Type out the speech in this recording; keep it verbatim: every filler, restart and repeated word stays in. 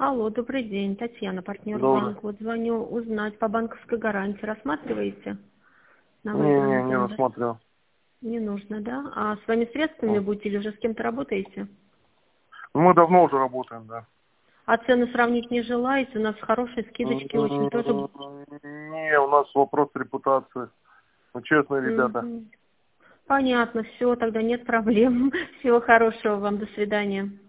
Алло, добрый день, Татьяна, партнер Добрый. банка. Вот звоню узнать по банковской гарантии. Рассматриваете на Не, не, выигранный не тендер? рассмотрел. Не нужно, да? А своими средствами Ну, будете или уже с кем-то работаете? Мы давно уже работаем, да. А цены сравнить не желаете? У нас хорошие скидочки очень тоже. М, Не, у нас вопрос репутации. Ну, честные ребята. Мгм. Понятно, все, тогда нет проблем. Всего хорошего вам, до свидания.